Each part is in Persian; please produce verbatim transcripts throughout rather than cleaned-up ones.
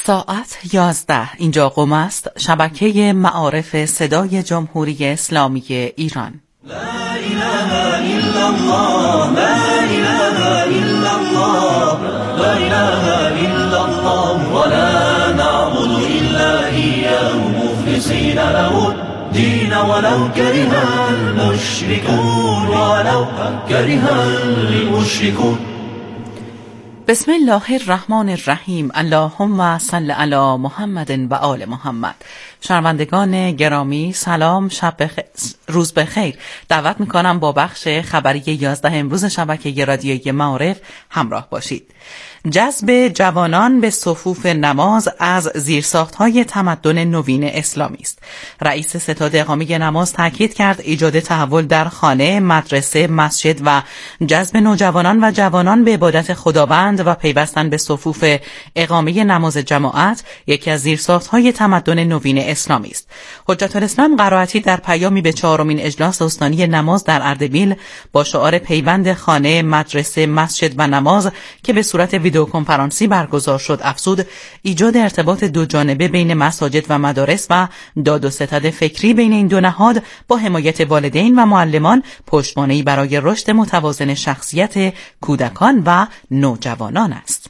ساعت یازده اینجا قم است، شبکه معارف صدای جمهوری اسلامی ایران. لا اله الا الله، لا اله الا الله، لا اله الا الله، ولا نعبد الا اياه مخلصين له الدين ولو كره المشركون، ولو كره المشركون. بسم الله الرحمن الرحیم. اللهم صل علی محمد و آل محمد. شنوندگان گرامی سلام، شب بخ... روز بخیر. دعوت میکنم با بخش خبری یازده امروز شبکه رادیویی معارف همراه باشید. جذب جوانان به صفوف نماز از زیرساخت‌های تمدن نوین اسلامی است. رئیس ستاد اقامه نماز تاکید کرد ایجاد تحول در خانه، مدرسه، مسجد و جذب نوجوانان و جوانان به عبادت خداوند و پیوستن به صفوف اقامه نماز جماعت یکی از زیرساخت‌های تمدن نوین اسلامی است. حجت الاسلام قرائتی در پیامی به چهارمین اجلاس استانی نماز در اردبیل با شعار پیوند خانه، مدرسه، مسجد و نماز که به صورت ویدیو کنفرانسی برگزار شد افزود ایجاد ارتباط دو جانبه بین مساجد و مدارس و داد و ستد فکری بین این دو نهاد با حمایت والدین و معلمان پشتوانه‌ای برای رشد متوازن شخصیت کودکان و نوجوانان است.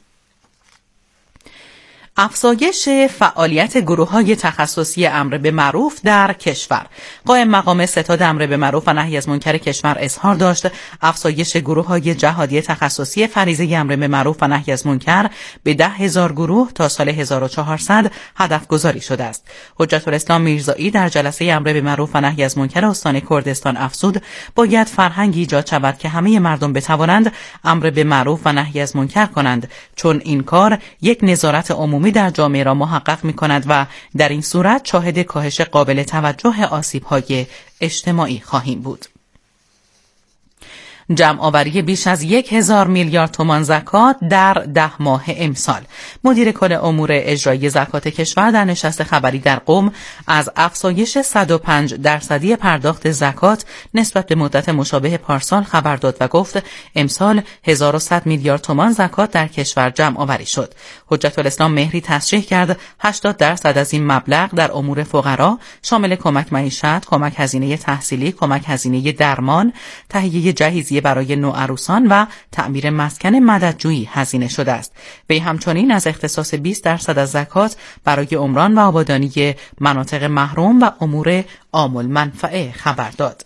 افزایش فعالیت گروه‌های تخصصی امر به معروف در کشور. قائم مقام ستاد امر به معروف و نهی از منکر کشور اظهار داشت افزایش گروه‌های جهادی تخصصی فریضه امر به معروف و نهی از منکر به ده هزار گروه تا سال هزار و چهارصد هدف گذاری شده است. حجت الاسلام میرزایی در جلسه امر به معروف و نهی از منکر استان کردستان افزود باید فرهنگی ایجاد شود که همه مردم بتوانند امر به معروف و نهی از منکر کنند، چون این کار یک نظارت عمومی در جامعه را محقق می کند و در این صورت شاهد کاهش قابل توجه آسیب‌های اجتماعی خواهیم بود. جمع آوری بیش از یک هزار میلیارد تومان زکات در ده ماه امسال. مدیر کل امور اجرایی زکات کشور در نشست خبری در قم از افزایش صد و پنج درصدی پرداخت زکات نسبت به مدت مشابه پارسال خبر داد و گفت امسال هزار و صد میلیارد تومان زکات در کشور جمع آوری شد. حجت الاسلام مهری تصریح کرد هشتاد درصد از این مبلغ در امور فقرا شامل کمک معیشت، کمک هزینه تحصیلی، کمک هزینه درمان، تهیه جهیزیه برای نوعروسان و تعمیر مسکن مددجویی هزینه شده است. وی همچنین از اختصاص بیست درصد از زکات برای عمران و آبادانی مناطق محروم و امور عام المنفعه خبر داد.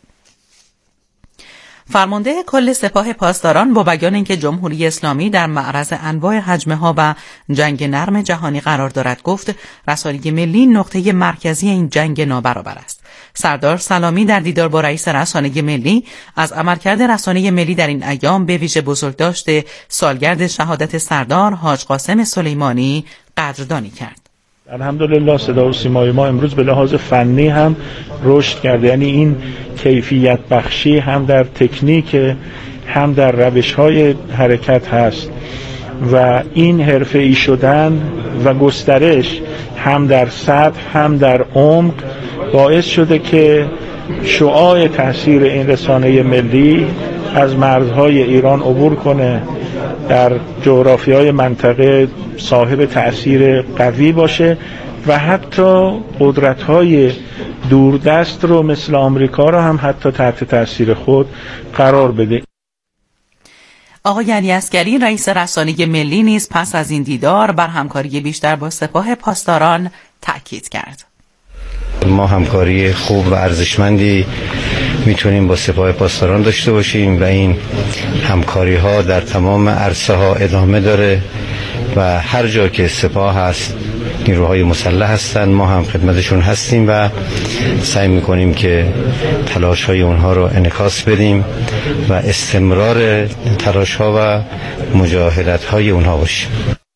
فرمانده کل سپاه پاسداران با بیان اینکه جمهوری اسلامی در معرض انواع هجمه‌ها و جنگ نرم جهانی قرار دارد گفت رسانه ملی نقطه مرکزی این جنگ نابرابر است. سردار سلامی در دیدار با رئیس رسانه ملی از عملکرد رسانه ملی در این ایام به ویژه بزرگداشت سالگرد شهادت سردار حاج قاسم سلیمانی قدردانی کرد. الحمدلله صدا و سیمای ما امروز به لحاظ فنی هم رشد کرده، یعنی این کیفیت بخشی هم در تکنیک هم در روش‌های حرکت هست و این حرفه‌ای شدن و گسترش هم در سطح هم در عمق باعث شده که شعاع تاثیر این رسانه ملی از مرزهای ایران عبور کنه، در جغرافیای منطقه صاحب تأثیر قوی باشه و حتی قدرت‌های دوردست رو مثل آمریکا رو هم حتی تحت تأثیر خود قرار بده. آقای علی عسگری رئیس رسانه ملی نیز پس از این دیدار بر همکاری بیشتر با سپاه پاسداران تأکید کرد. ما همکاری خوب و ارزشمندی میتونیم با سپاه پاسداران داشته باشیم و این همکاری ها در تمام عرصه ها ادامه داره و هر جا که سپاه هست نیروهای مسلح هستن ما هم خدمتشون هستیم و سعی میکنیم که تلاش های اونها رو انعکاس بدیم و استمرار تلاش ها و مجاهدت های اونها باشیم.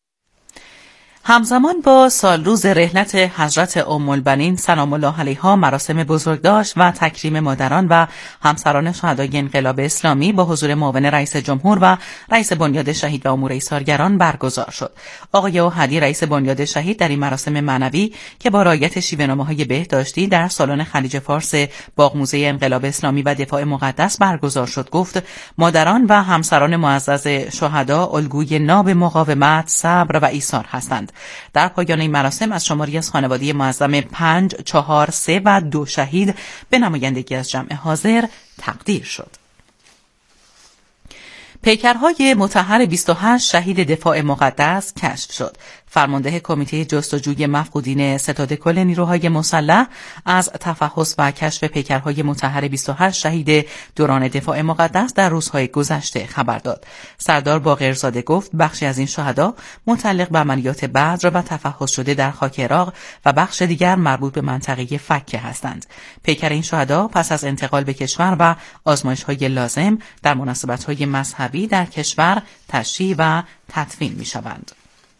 همزمان با سالروز رحلت حضرت ام البنین سلام الله علیها مراسم بزرگداشت و تکریم مادران و همسران شهدای انقلاب اسلامی با حضور معاون رئیس جمهور و رئیس بنیاد شهید و امور ایثارگران برگزار شد. آقای اوحدی رئیس بنیاد شهید در این مراسم معنوی که با رعایت شیوه‌نامه‌های بهداشتی در سالن خلیج فارس باغ موزه انقلاب اسلامی و دفاع مقدس برگزار شد گفت مادران و همسران معزز شهدا الگوی ناب مقاومت، صبر و ایثار هستند. در پایان این مراسم از شماری از خانواده معظم پنج، چهار، سه و دو شهید به نمایندگی از جمع حاضر تقدیر شد. پیکرهای مطهر بیست و هشت شهید دفاع مقدس کشف شد. فرمانده کمیته جستجوی مفقودین ستاد کل نیروهای مسلح از تفحص و کشف پیکرهای مطهر بیست و هشت شهید دوران دفاع مقدس در روزهای گذشته خبر داد. سردار باقرزاده گفت بخشی از این شهدا متعلق به عملیات بدر و تفحص شده در خاک عراق و بخش دیگر مربوط به منطقه فکه هستند. پیکر این شهدا پس از انتقال به کشور و آزمایش‌های لازم در مناسبت‌های مذهبی در کشور تشییع و تدفین می‌شوند.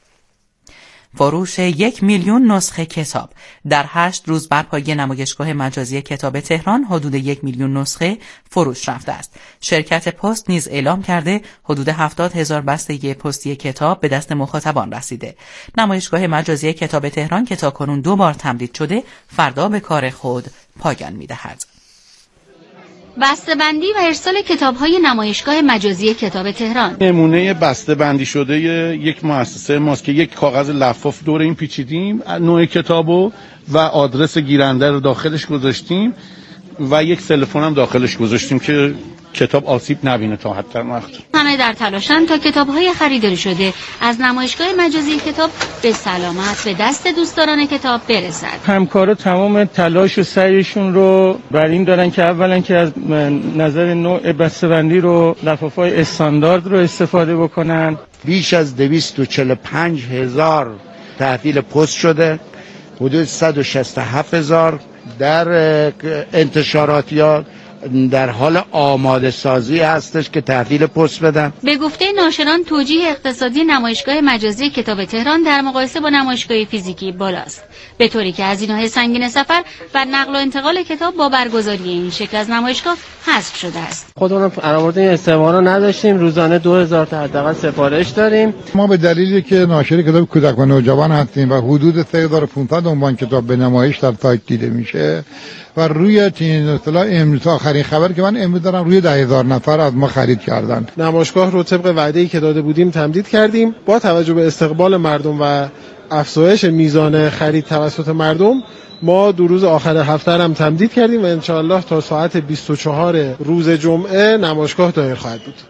فروش یک میلیون نسخه کتاب. در هشت روز بر پایه نمایشگاه مجازی کتاب تهران حدود یک میلیون نسخه فروش رفته است. شرکت پست نیز اعلام کرده حدود هفتاد هزار بسته پستی کتاب به دست مخاطبان رسیده. نمایشگاه مجازی کتاب تهران که تاکنون دو بار تمدید شده فردا به کار خود پایان می‌دهد. بسته‌بندی و ارسال کتاب‌های نمایشگاه مجازی کتاب تهران. نمونه بسته‌بندی شده یک مؤسسه ماست که یک کاغذ لفاف دور این پیچیدیم، نوع کتابو و آدرس گیرنده رو داخلش گذاشتیم و یک تلفن هم داخلش گذاشتیم که کتاب آسیب نبینه تا حتی وقت. همه در تلاشن تا کتاب‌های خریداری شده از نمایشگاه مجازی کتاب به سلامت به دست دوستداران کتاب برسد. همکارا تمام تلاش و سعیشون رو بر این دارن که اولا که از نظر نوع بسته‌بندی رو لفافه‌های استاندارد رو استفاده بکنن. بیش از دویست و چهل و پنج هزار تحویل پست شده، حدود صد و شصت و هفت هزار در انتشاراتیات در حال آماده سازی هستش که تحویل پست بدن. به گفته ناشران توجیه اقتصادی نمایشگاه مجازی کتاب تهران در مقایسه با نمایشگاه فیزیکی بالاست، به طوری که هزینه‌های سنگین سفر و نقل و انتقال کتاب با برگزاری این شکل از نمایشگاه حذف شده است. خودمون فرآورده این استعمال رو نداشتیم، روزانه دو هزار تا حداقل سفارش داریم. ما به دلیلی که ناشر کتاب کودک و نوجوان هستیم و حدود سه هزار و پانصد عنوان کتاب به نمایش در سایت دیده میشه و روی تین اصطلاح امروز آخرین خبر که من امروز دارم روی ده هزار نفر از ما خرید کردن. نمایشگاه رو طبق وعده‌ای که داده بودیم تمدید کردیم. با توجه به استقبال مردم و افزایش میزان خرید توسط مردم ما دو روز آخر هفته هم تمدید کردیم و انشاءالله تا ساعت بیست و چهار روز جمعه نمایشگاه دایر خواهد بود.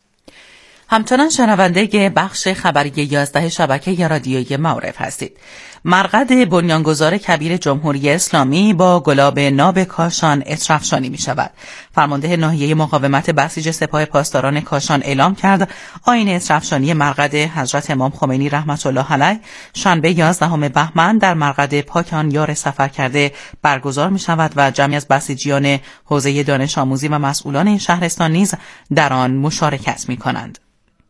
همچنان شنونده بخش خبری یازده شبکه رادیویی معارف هستید. مرقد بنیانگذار کبیر جمهوری اسلامی با گلاب ناب کاشان اطرافشانی می شود. فرمانده ناحیه مقاومت بسیج سپاه پاسداران کاشان اعلام کرد آیین اطرافشانی مرقد حضرت امام خمینی رحمت الله علیه شنبه یازدهم بهمن در مرقد پاکان یار سفر کرده برگزار می شود و جمعی از بسیجیان حوزه دانش آموزی و مسئولان این شهرستان نیز در آن مشارکت می کنند.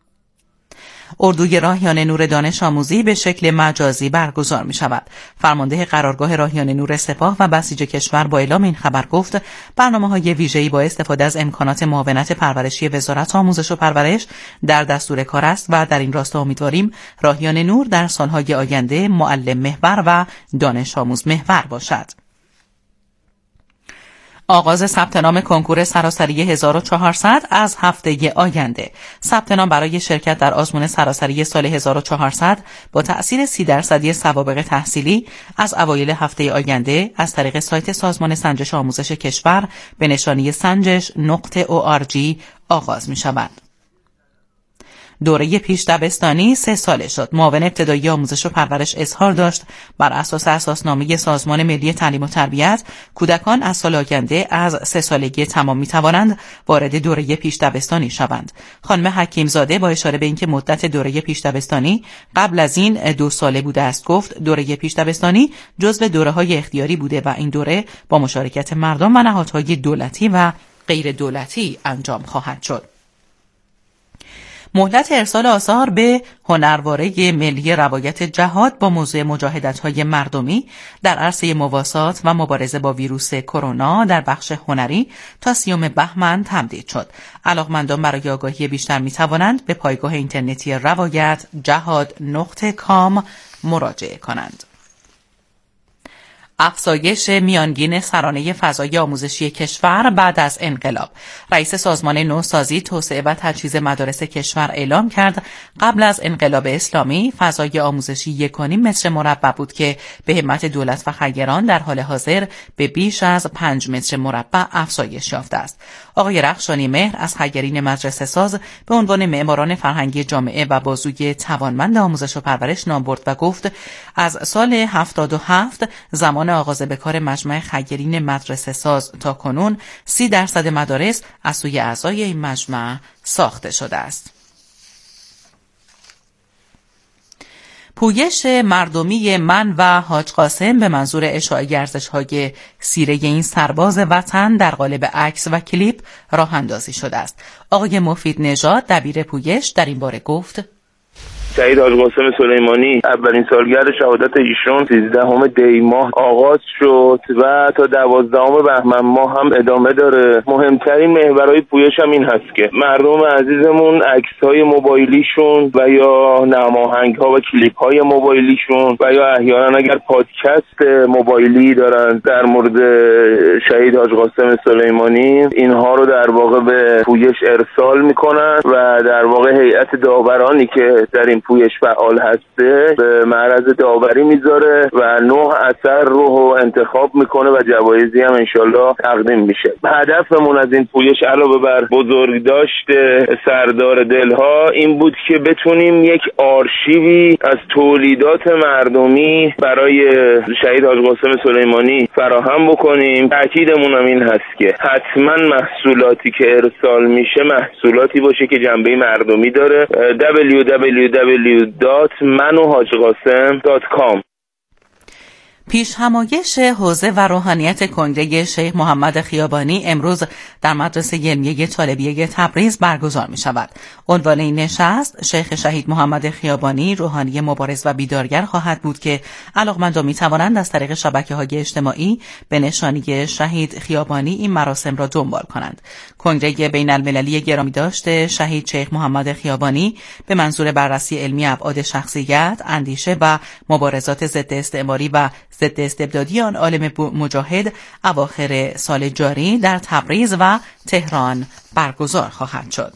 اردوی راهیان نور دانش آموزی به شکل مجازی برگزار می شود. فرمانده قرارگاه راهیان نور سپاه و بسیج کشور با اعلام این خبر گفت برنامه‌های ویژه‌ای با استفاده از امکانات معاونت پرورشی وزارت آموزش و پرورش در دستور کار است و در این راستا امیدواریم راهیان نور در سالهای آینده معلم محور و دانش آموز محور باشد. آغاز ثبت نام کنکور سراسری هزار و چهارصد از هفته آینده. ثبت نام برای شرکت در آزمون سراسری سال هزار و چهارصد با تأثیر سی درصدی سوابق تحصیلی از اوایل هفته آینده از طریق سایت سازمان سنجش آموزش کشور به نشانی سنجش نقطه او آر جی آغاز می شود. دوره پیش دبستانی سه ساله شد. معاون ابتدایی آموزش و پرورش اظهار داشت بر اساس اساسنامه سازمان ملی تعلیم و تربیت کودکان از سال آینده از سه سالگی تمام می توانند وارد دوره پیش دبستانی شوند. خانم حکیم زاده با اشاره به اینکه مدت دوره پیش دبستانی قبل از این دو ساله بوده است گفت دوره پیش دبستانی جزو دوره‌های اختیاری بوده و این دوره با مشارکت مردم و نهادهای دولتی و غیر دولتی انجام خواهد شد. مهلت ارسال آثار به هنرواره ملی روایت جهاد با موضوع مجاهدت‌های مردمی در عرصه مواسات و مبارزه با ویروس کرونا در بخش هنری تا سیوم بهمن تمدید شد. علاقمندان برای آگاهی بیشتر می‌توانند به پایگاه اینترنتی روایت جهاد نقطه کام مراجعه کنند. افزایش میانگین سرانه فضای آموزشی کشور بعد از انقلاب. رئیس سازمان نوسازی، توسعه و تجهیز مدارس کشور اعلام کرد قبل از انقلاب اسلامی فضای آموزشی یک و نیم متر مربع بود که به همت دولت و خیران در حال حاضر به بیش از پنج متر مربع افزایش یافته است. آقای رخشانی مهر از خیرین مدرسه ساز به عنوان معماران فرهنگی جامعه و بازوی توانمند آموزش و پرورش نام برد و گفت از سال هفتاد و هفت زمان آغاز به کار مجمع خیرین مدرسه ساز تا کنون سی درصد مدارس از سوی اعضای این مجمع ساخته شده است. پویش مردمی من و حاج قاسم به منظور اشاعه ارزش‌های سیره این سرباز وطن در قالب عکس و کلیپ راه اندازی شده است. آقای مفید نژاد دبیر پویش در این باره گفت: شهید حاج قاسم سلیمانی اولین سالگرد شهادت ایشون سیزدهم دی ماه آغاز شد و تا دوازدهم بهمن ماه هم ادامه داره. مهمترین محورهای پویش هم این هست که مردم عزیزمون عکس‌های موبایلیشون و یا نماهنگ‌ها و کلیپ‌های موبایلیشون و یا احیانا اگر پادکست موبایلی دارن در مورد شهید حاج قاسم سلیمانی اینها رو در واقع به پویش ارسال میکنن و در واقع هیئت داورانی که در این پویش فعال هسته به معرض داوری میذاره و نه اثر رو انتخاب میکنه و جوایزی هم انشالله تقدیم میشه. هدفمون از این پویش علاوه بر بزرگداشت سردار دلها این بود که بتونیم یک آرشیوی از تولیدات مردمی برای شهید حاج قاسم سلیمانی فراهم بکنیم. تأکیدمون هم این هست که حتما محصولاتی که ارسال میشه محصولاتی باشه که جنبه مردمی داره. دبلیو دبلیو دبلیو دات من و حاج قاسم دات کام. پیش همایش حوزه و روحانیت کنگره شیخ محمد خیابانی امروز در مدرسه علمیه طالبیه تبریز برگزار می شود. عنوان این نشست شیخ شهید محمد خیابانی روحانی مبارز و بیدارگر خواهد بود که علاقمندان می توانند از طریق شبکه‌های اجتماعی به نشانی شهید خیابانی این مراسم را دنبال کنند. کنگره بین المللی گرامی داشته شهید شیخ محمد خیابانی به منظور بررسی علمی ابعاد شخصیت، اندیشه و مبارزات ضد استعماری و ضد استبدادی آن عالم مجاهد اواخر سال جاری در تبریز و تهران برگزار خواهد شد.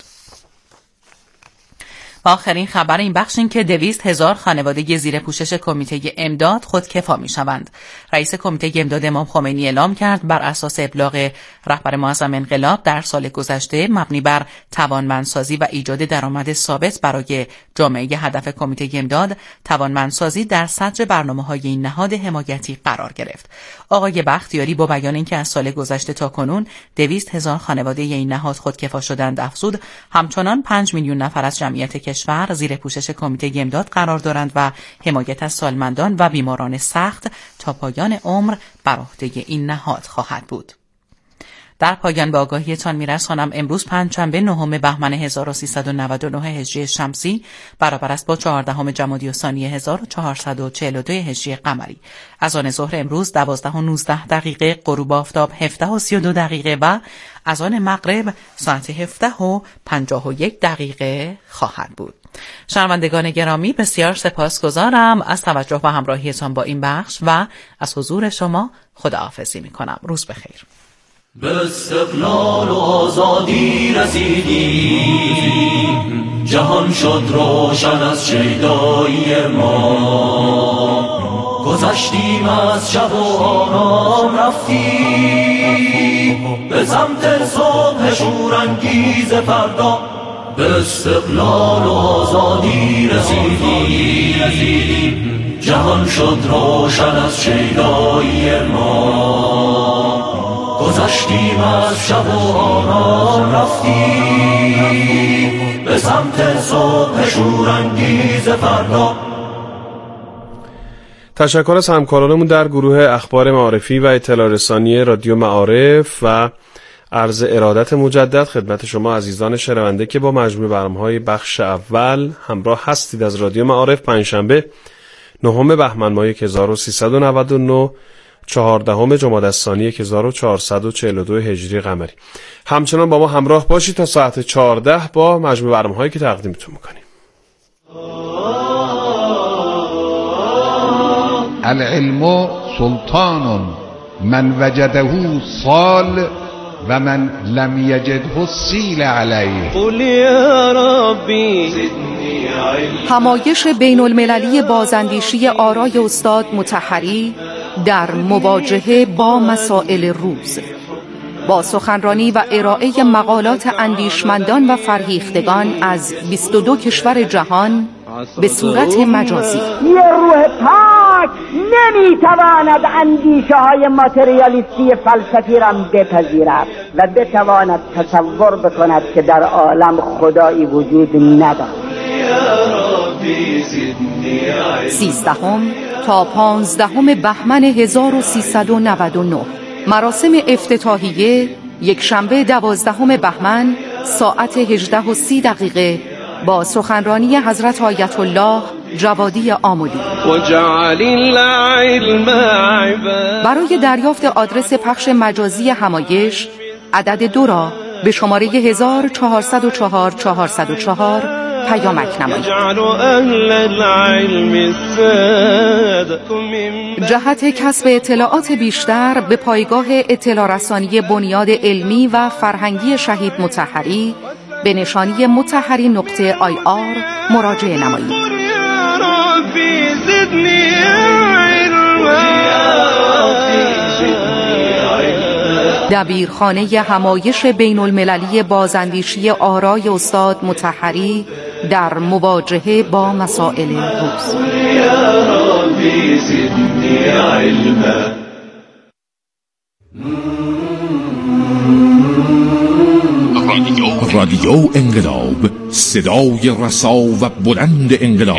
و آخرین خبر این بخش این که دویست هزار خانواده زیر پوشش کمیته امداد خودکفا می شوند. رئیس کمیته امداد امام خمینی اعلام کرد بر اساس ابلاغ رهبر معظم انقلاب در سال گذشته مبنی بر توانمندسازی و ایجاد درآمد ثابت برای جامعه هدف کمیته امداد توانمندسازی در صدر برنامه‌های این نهاد حمایتی قرار گرفت. آقای بختیاری با بیان اینکه از سال گذشته تا کنون دویست هزار خانواده این نهاد خودکفا شدند افزود همچنان پنج میلیون نفر از جمعیت کشور زیر پوشش کمیته امداد قرار دارند و حمایت از سالمندان و بیماران سخت تا پایان عمر بر عهده این نهاد خواهد بود. در پایان به آگاهیتان می‌رسانم امروز پنجشنبه نهم بهمن هزار و سیصد و نود و نه هجری شمسی برابر است با چهاردهم جمادی الثانی هزار و چهارصد و چهل و دو هجری قمری. از آن ظهر امروز دوازده و نوزده دقیقه، غروب آفتاب هفده و سی و دو دقیقه و از آن مغرب ساعت هفده و پنجاه و یک دقیقه خواهد بود. شنوندگان گرامی بسیار سپاسگزارم از توجه و همراهیتان با این بخش و از حضور شما خداحافظی می‌کنم. روز بخیر. به استقلال و آزادی رسیدیم، جهان شد روشن از شیدایی ما. گذشتیم از شب و آرام رفتیم به سمت صبح شورانگیز فردا. به استقلال و آزادی رسیدیم، جهان شد روشن از شیدایی ما. گذشتیم از شب و آرام رفتیم به سمت صبح شورانگیز فردا. تشکر از همکارانمون در گروه اخبار معارفی و اطلاع رسانی رادیو معارف و عرض ارادت مجدد خدمت شما عزیزان شنونده که با مجموع برنامه‌های بخش اول همراه هستید از رادیو معارف. پنجشنبه نهم بهمن ماه هزار و سیصد و نود و نه، چهاردهم جمادی الثانی هزار و چهارصد و چهل و دو هجری قمری. همچنان با ما همراه باشید تا ساعت چهارده با مجموع برنامه‌هایی که تقدیمتون می‌کنیم. العلم سلطان من وجده صال و من لم یجده سیل علیه. قل یا ربی همایش بین المللی بازاندیشی آرای استاد مطهری در مواجهه با مسائل روز، با سخنرانی و ارائه مقالات اندیشمندان و فرهیختگان از بیست و دو کشور جهان به صورت مجازی. یه روح پاک نمیتواند اندیشه های ماتریالیستی فلسفی را بپذیرد و بتواند تصور بکند که در عالم خدایی وجود ندارد. سیزدهم تا پانزدهم بهمن هزار و سیصد و نود و نه مراسم افتتاحیه یک شنبه دوازدهم بهمن ساعت هجده و سی دقیقه با سخنرانی حضرت آیت الله جوادی آملی. برای دریافت آدرس پخش مجازی همایش عدد دو را به شماره هزار چهارصد و چهار چهارصد و چهار پیامک نمایید. جهت کسب اطلاعات بیشتر به پایگاه اطلاع رسانی بنیاد علمی و فرهنگی شهید مطهری به نشانی مطهری نقطه آی آر مراجعه نمایید. دبیرخانه همایش بین المللی بازاندیشی آرای استاد مطهری در مواجهه با مسائل روز. رادیو انقلاب، صدای رسا و بلند انقلاب.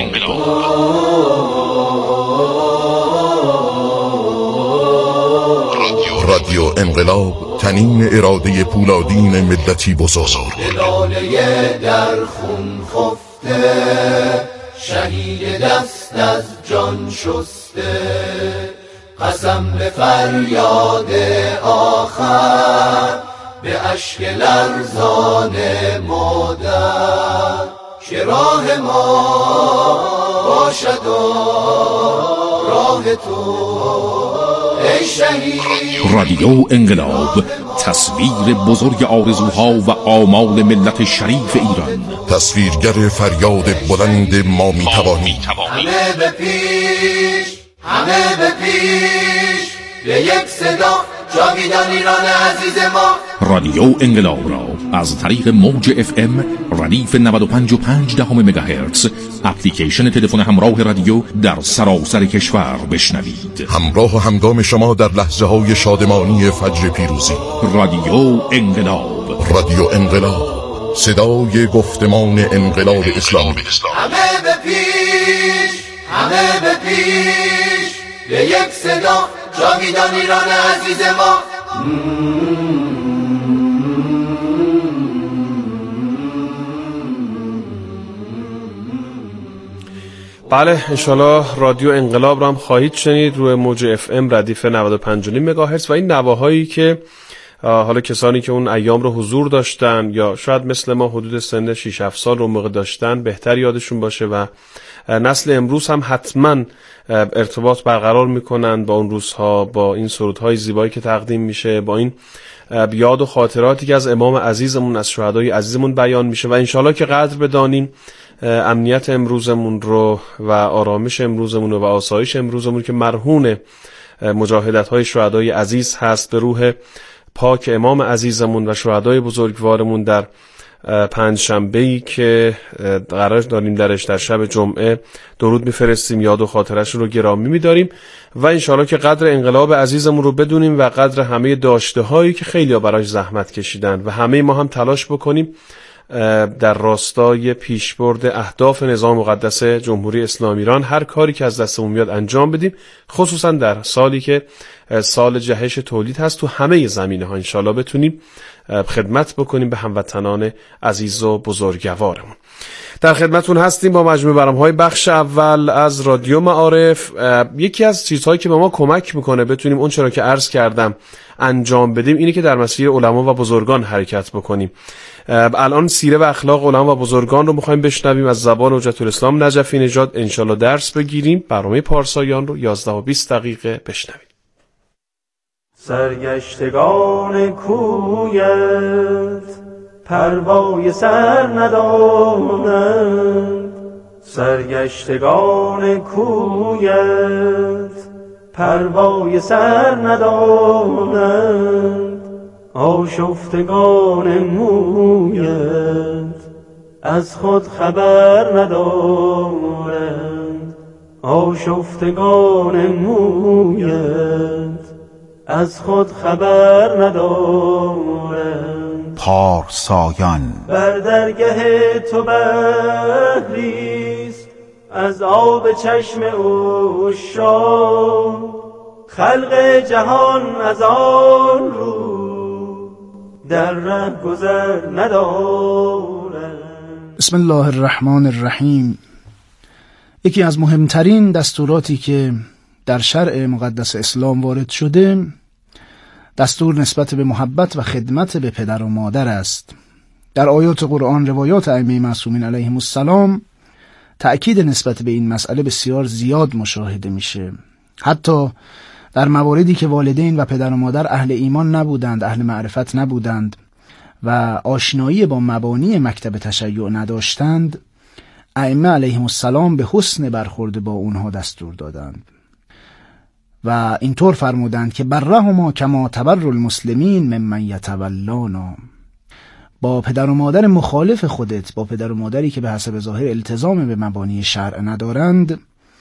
رادیو انقلاب، تنین اراده پولادین ملتی بزرگ. لاله در خون خفته، شهید دست از جان شسته، قسم به فریاد آخر، به اشک لرزان مادر، که راه ما باشد و راه تو ای شهید. رادیو انقلاب، تصویر بزرگ آرزوها و آمال ملت شریف ایران. تصویرگر فریاد بلند ما میتوانیم. همه به پیش، همه به پیش، به یک صدا جاویدان ایران عزیز ما. رادیو انقلاب را از طریق موج اف ام ردیف نود و پنج و پنج دهم مگاهرتز، اپلیکیشن تلفن همراه رادیو در سراسر کشور بشنوید. همراه و همگام شما در لحظه های شادمانی فجر پیروزی. رادیو انقلاب، رادیو انقلاب، صدای گفتمان انقلاب اسلامی. همه به پیش، همه به پیش، به یک صدا جاویدان ایران عزیز ما. بله، انشالله رادیو انقلاب را هم خواهید شنید روی موج اف ام ردیف نود و پنج و نیم مگاهرتز و این نواهایی که حالا کسانی که اون ایام رو حضور داشتن یا شاید مثل ما حدود سن شش هفت سال رو موقع داشتن بهتر یادشون باشه و نسل امروز هم حتما ارتباط برقرار میکنن با اون روزها، با این سرودهای زیبایی که تقدیم میشه، با این یاد و خاطراتی که از امام عزیزمون، از شهدای عزیزمون بیان میشه و انشالله که قدر بدانیم امنیت امروزمون رو و آرامش امروزمون رو و آسایش امروزمون که مرهون مجاهدت‌های شهدای عزیز هست به روح پاک امام عزیزمون و شهدای بزرگوارمون در پنج شنبه‌ای که قرار داریم درش در شب جمعه درود میفرستیم، یاد و خاطرش رو گرامی می‌داریم و انشالله که قدر انقلاب عزیزمون رو بدونیم و قدر همه داشته‌هایی که خیلی‌ها براش زحمت کشیدن و همه ما هم تلاش بکنیم در راستای پیشبرد اهداف نظام مقدس جمهوری اسلامی ایران هر کاری که از دستمون میاد انجام بدیم، خصوصا در سالی که سال جهش تولید هست تو همه زمینه‌ها انشالله بتونیم خدمت بکنیم به هموطنان عزیز و بزرگوارمون. در خدمتون هستیم با مجموعه برنامه‌های بخش اول از رادیو معارف. یکی از چیزهایی که به ما کمک میکنه بتونیم اون چرا که عرض کردم انجام بدیم اینه که در مسیر علما و بزرگان حرکت بکنیم. الان سیره و اخلاق علما و بزرگان رو میخوایم بشنویم از زبان حجت الاسلام نجفی نژاد. انشالله درس بگیریم. برنامه پارسایان رو یازده و بیست دقیقه بشنویم. سرگشتگان کویت پروای سر ندانند، سرگشتگان کویت پروای سر ندانند، آشفتگان مویت از خود خبر ندارند، آشفتگان مویت از خود خبر ندارند. پارسایان بر درگه تو بحریست از آب چشم عشاق، خلق جهان از آن رو در ره گذر ندارند. بسم الله الرحمن الرحیم. یکی از مهمترین دستوراتی که در شرع مقدس اسلام وارد شده دستور نسبت به محبت و خدمت به پدر و مادر است. در آیات قرآن، روایات ائمه معصومین علیهم السلام تأکید نسبت به این مسئله بسیار زیاد مشاهده میشه. حتی در مواردی که والدین و پدر و مادر اهل ایمان نبودند، اهل معرفت نبودند و آشنایی با مبانی مکتب تشیع نداشتند، ائمه علیهم السلام به حسن برخورد با اونها دستور دادند و اینطور فرمودند که برهما کما تبر المسلمین ممن یتولانا. با پدر و مادر مخالف خودت، با پدر و مادری که به حسب ظاهر التزام به مبانی شرع ندارند،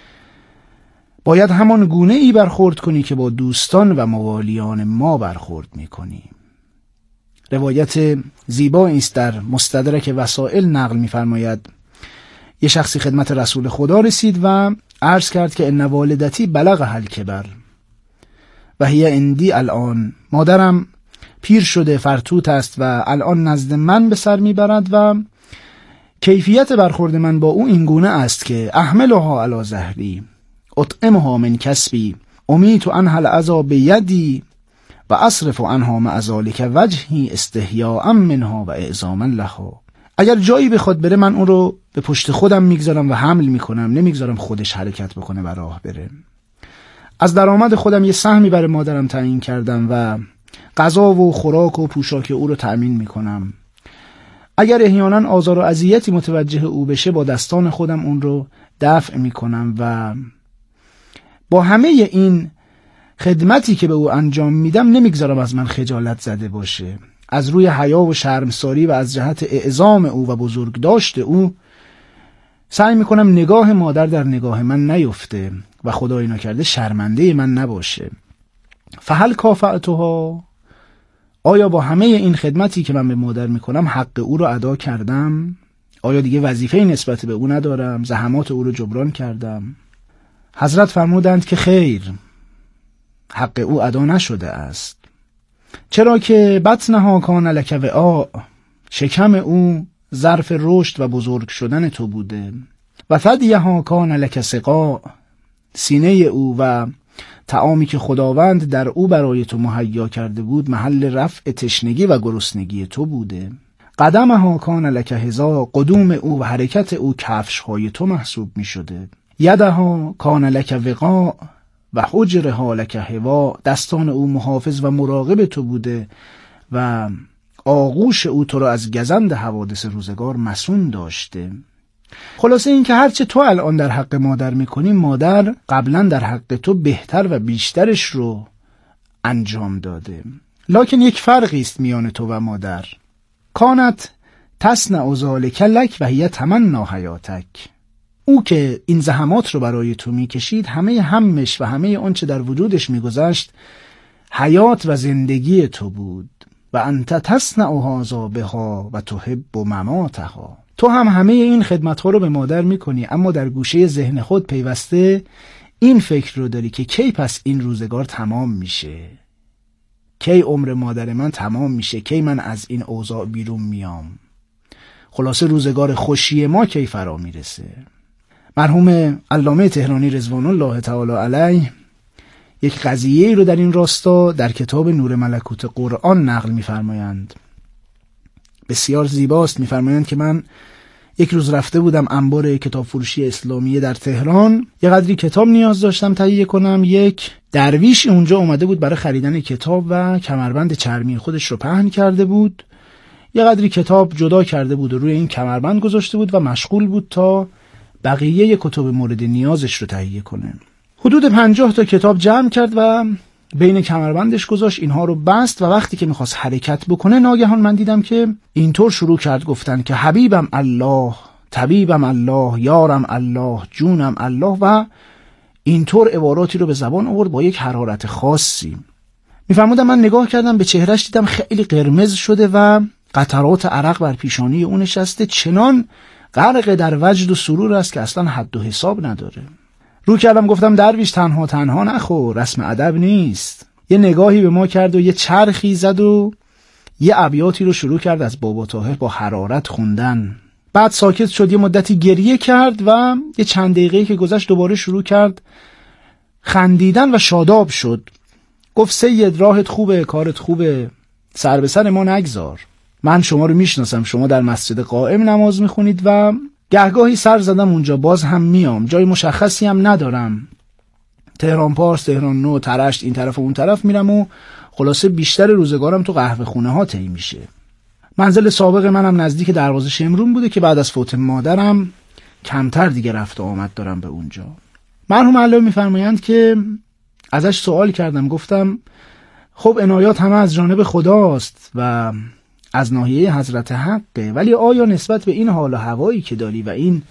باید همان گونه ای برخورد کنی که با دوستان و موالیان ما برخورد میکنی. روایت زیبایی است در مستدرک وسائل نقل می‌فرماید یه شخصی خدمت رسول خدا رسید و عرض کرد که ان والدتی بلغها الکبر و هی عندی الان، مادرم پیر شده، فرتوت است و الان نزد من به سر میبرد و کیفیت برخورد من با او این گونه است که احملها علی ظهری، اطعمها من کسبی، امیت عنها الاذی بیدی و اصرف عنها مع ذلک وجهی استحیاء منها و اعظاما لها. اگر جایی بخواد بره من اون رو به پشت خودم میگذارم و حمل میکنم، نمیگذارم خودش حرکت بکنه و راه بره. از درآمد خودم یه سهمی برای مادرم تعیین کردم و غذا و خوراک و پوشاک او رو تأمین میکنم. اگر احیانا آزار و اذیتی متوجه او بشه با دستان خودم اون رو دفع میکنم و با همه این خدمتی که به او انجام میدم نمیگذارم از من خجالت زده باشه. از روی حیا و شرمساری و از جهت اعظام او و بزرگداشت او سعی میکنم نگاه مادر در نگاه من نیفته و خدای نکرده شرمنده من نباشه. فهل کافأتها، آیا با همه این خدمتی که من به مادر میکنم حق او رو ادا کردم؟ آیا دیگه وظیفه نسبت به او ندارم؟ زحمات او رو جبران کردم؟ حضرت فرمودند که خیر، حق او ادا نشده است. چرا که بطنها کان لک وعاء، شکم او ظرف رشد و بزرگ شدن تو بوده، و ثدیها کان لک سقاء، سینه او و طعامی که خداوند در او برای تو مهیا کرده بود محل رفع تشنگی و گرسنگی تو بوده. قدمها کان لک حذاء، قدوم او و حرکت او کفش‌های تو محسوب می شده. یدها کان لک وقاء و حجرها لک هوا، دستان او محافظ و مراقب تو بوده و آغوش او تو را از گزند حوادث روزگار مسون داشته. خلاصه این که هرچه تو الان در حق مادر میکنی، مادر قبلا در حق تو بهتر و بیشترش رو انجام داده. لکن یک فرقی است میان تو و مادر. کانت تصنع ذلک لک و هی تمنی حیاتک. او که این زحمات رو برای تو میکشید، همه همش و همه آنچه در وجودش میگذشت حیات و زندگی تو بود. و انت تصنع هذا بها و تحب مماتها. تو هم همه این خدمت‌ها رو به مادر میکنی، اما در گوشه ذهن خود پیوسته این فکر رو داری که کی پس این روزگار تمام میشه، کی عمر مادر من تمام میشه، کی من از این اوضاع بیرون میام، خلاصه روزگار خوشی ما کی فرا میرسه. مرحوم علامه تهرانی رضوان الله تعالی علیه یک قضیه رو در این راستا در کتاب نور ملکوت قرآن نقل می‌فرمایند. بسیار زیباست. میفرمایند که من یک روز رفته بودم انبار کتاب فروشی اسلامیه در تهران، یه قدری کتاب نیاز داشتم تهیه کنم. یک درویشی اونجا اومده بود برای خریدن کتاب و کمربند چرمی خودش رو پهن کرده بود، یه قدری کتاب جدا کرده بود و روی این کمربند گذاشته بود و مشغول بود تا بقیه کتاب مورد نیازش رو تهیه کنه. حدود پنجاه تا کتاب جمع کرد و بین کمربندش گذاشت، اینها رو بست و وقتی که میخواست حرکت بکنه ناگهان من دیدم که اینطور شروع کرد گفتن که حبیبم الله، طبیبم الله، یارم الله، جونم الله و اینطور عباراتی رو به زبان آورد با یک حرارت خاصی. میفرمودم من نگاه کردم به چهرهش، دیدم خیلی قرمز شده و قطرات عرق بر پیشانی اون نشسته، چنان غرق در وجد و سرور است که اصلا حد و حساب نداره. رو کردم گفتم درویش تنها تنها نخور، رسم ادب نیست. یه نگاهی به ما کرد و یه چرخی زد و یه ابیاتی رو شروع کرد از بابا طاهر با حرارت خوندن. بعد ساکت شد، یه مدتی گریه کرد و یه چند دقیقه‌ای که گذشت دوباره شروع کرد خندیدن و شاداب شد. گفت سید راهت خوبه، کارت خوبه، سر به سر ما نگذار. من شما رو میشناسم، شما در مسجد قائم نماز میخونید و گهگاهی سر زدم اونجا، باز هم میام، جای مشخصی هم ندارم، تهران پارس، تهران نو، ترشت، این طرف و اون طرف میرم و خلاصه بیشتر روزگارم تو قهوه خونه ها طی میشه. منزل سابق منم نزدیک دروازه شمرون بوده که بعد از فوت مادرم کمتر دیگه رفت و آمد دارم به اونجا. مرحوم الله میفرمایند که ازش سوال کردم، گفتم خب عنایات همه از جانب خداست و از ناحیه حضرت حقه، ولی آیا نسبت به این حال و هوایی که داری و این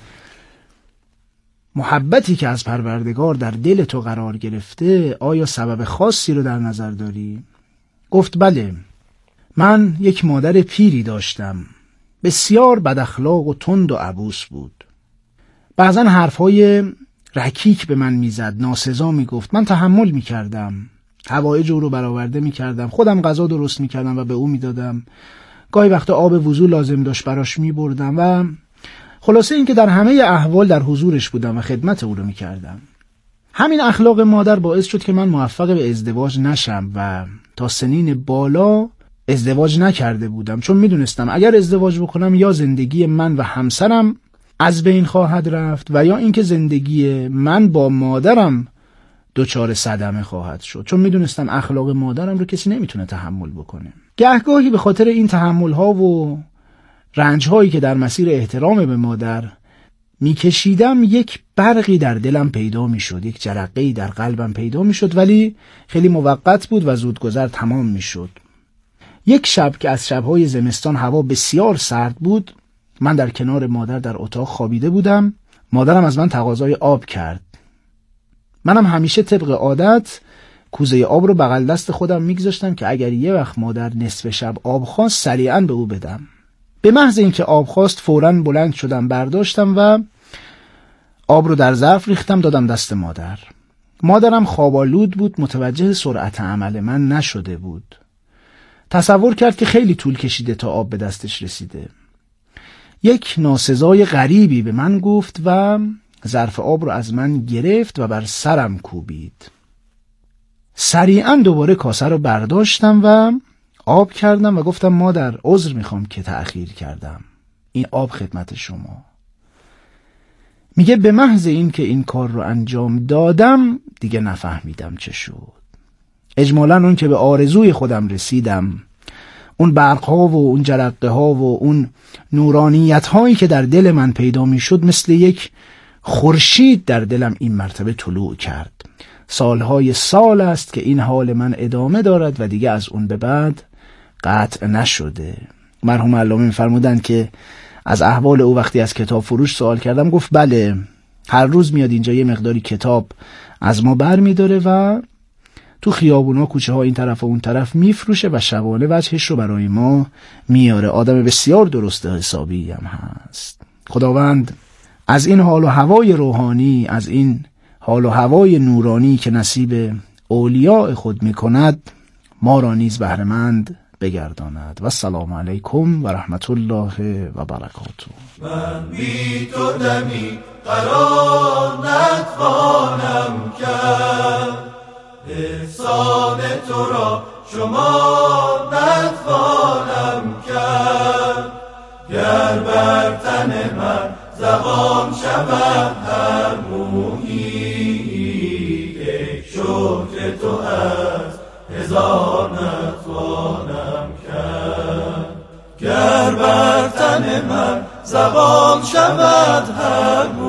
محبتی که از پروردگار در دل تو قرار گرفته، آیا سبب خاصی رو در نظر داری؟ گفت بله، من یک مادر پیری داشتم، بسیار بد اخلاق و تند و عبوس بود. بعضن حرفهای رکیک به من میزد، ناسزا میگفت، من تحمل میکردم، حوایج او رو برآورده میکردم، خودم غذا درست میکردم و به او میدادم، گاهی وقتا آب وضو لازم داشت براش میبردم و خلاصه این که در همه احوال در حضورش بودم و خدمت او رو میکردم. همین اخلاق مادر باعث شد که من موفق به ازدواج نشم و تا سنین بالا ازدواج نکرده بودم، چون میدونستم اگر ازدواج بکنم یا زندگی من و همسرم از بین خواهد رفت و یا اینکه زندگی من با مادرم دچار صدمه خواهد شد، چون میدونستم اخلاق مادرم رو کسی نمیتونه تحمل بکنه. گهگاهی به خاطر این تحمل ها و رنج هایی که در مسیر احترام به مادر میکشیدم یک برقی در دلم پیدا میشد، یک جرقه‌ای در قلبم پیدا میشد، ولی خیلی موقت بود و زودگذر تمام میشد. یک شب که از شبهای زمستان هوا بسیار سرد بود، من در کنار مادر در اتاق خوابیده بودم. مادرم از من تقاضای آب کرد. منم همیشه طبق عادت کوزه آب رو بغل دست خودم میگذاشتم که اگر یه وقت مادر نصف شب آب خواست سریعا به او بدم. به محض اینکه آب خواست فوراً بلند شدم، برداشتم و آب رو در ظرف ریختم دادم دست مادر. مادرم خوابالود بود، متوجه سرعت عمل من نشده بود. تصور کرد که خیلی طول کشیده تا آب به دستش رسیده. یک ناسزای غریبی به من گفت و ظرف آب رو از من گرفت و بر سرم کوبید. سریعا دوباره کاسه رو برداشتم و آب کردم و گفتم مادر عذر میخوام که تأخیر کردم، این آب خدمت شما. میگه به محض این که این کار رو انجام دادم دیگه نفهمیدم چه شد. اجمالاً اون که به آرزوی خودم رسیدم، اون برقها و اون جرقه ها و اون نورانیت هایی که در دل من پیدا میشد مثل یک خورشید در دلم این مرتبه طلوع کرد. سالهای سال است که این حال من ادامه دارد و دیگه از اون به بعد قطع نشده. مرحوم علامه می‌فرمودند که از احوال او وقتی از کتاب فروش سوال کردم گفت بله، هر روز میاد اینجا یه مقداری کتاب از ما بر می‌داره و تو خیابونا کوچه ها این طرف و اون طرف میفروشه و شبانه وجهش رو برای ما میاره. آدم بسیار درست حسابی هم هست. خداوند از این حال و هوای روحانی، از این حال و هوای نورانی که نصیب اولیاء خود میکند ما را نیز بهره‌مند بگرداند. و السلام علیکم و رحمت الله و برکاته. من بی تو دمی قرار نتوانم کرد، احسان تو را شما نتوانم کرد. تن من زبان شود هر مویی ای شکر تو از هزار نتوانم کرد گر بر تن من زبان شود هر